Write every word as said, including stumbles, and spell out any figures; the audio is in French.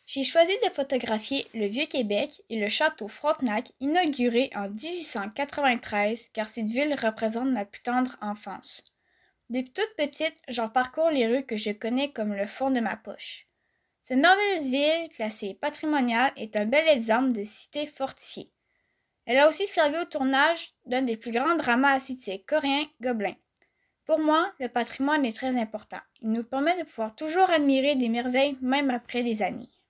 J'ai choisi de photographier le Vieux-Québec et le château Frontenac, inauguré en dix-huit cent quatre-vingt-treize, car cette ville représente ma plus tendre enfance. Depuis toute petite, j'en parcours les rues que je connais comme le fond de ma poche. Cette merveilleuse ville, classée patrimoniale, est un bel exemple de cité fortifiée. Elle a aussi servi au tournage d'un des plus grands dramas à succès coréen, Gobelin. Pour moi, le patrimoine est très important. Il nous permet de pouvoir toujours admirer des merveilles même après des années.